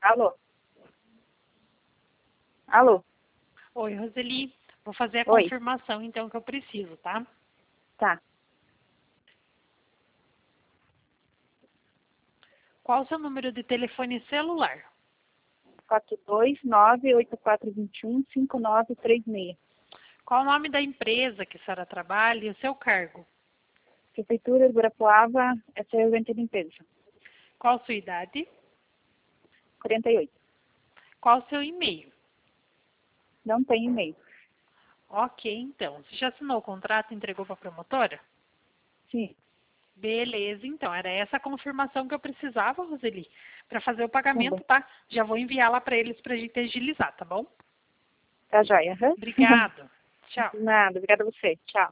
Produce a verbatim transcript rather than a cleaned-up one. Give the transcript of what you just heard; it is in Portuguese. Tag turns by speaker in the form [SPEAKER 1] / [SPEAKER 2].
[SPEAKER 1] Alô? Alô?
[SPEAKER 2] Oi, Roseli. Vou fazer a
[SPEAKER 1] Oi.
[SPEAKER 2] confirmação, então, que eu preciso, tá?
[SPEAKER 1] Tá.
[SPEAKER 2] Qual o seu número de telefone celular?
[SPEAKER 1] quatro dois nove oito quatro dois um cinco nove três seis.
[SPEAKER 2] Qual o nome da empresa que a senhora trabalha e o seu cargo?
[SPEAKER 1] Prefeitura de Guarapuava, é servente de limpeza.
[SPEAKER 2] Qual a sua idade?
[SPEAKER 1] quarenta e oito.
[SPEAKER 2] Qual o seu e-mail?
[SPEAKER 1] Não tem e-mail.
[SPEAKER 2] Ok, então. Você já assinou o contrato e entregou para a promotora?
[SPEAKER 1] Sim.
[SPEAKER 2] Beleza, então. Era essa a confirmação que eu precisava, Roseli, para fazer o
[SPEAKER 1] Tá
[SPEAKER 2] pagamento,
[SPEAKER 1] bom.
[SPEAKER 2] tá? Já vou enviar lá para eles para a gente agilizar, tá bom?
[SPEAKER 1] Tá joia. Aham.
[SPEAKER 2] Obrigado. Tchau.
[SPEAKER 1] Nada. Obrigada a você. Tchau.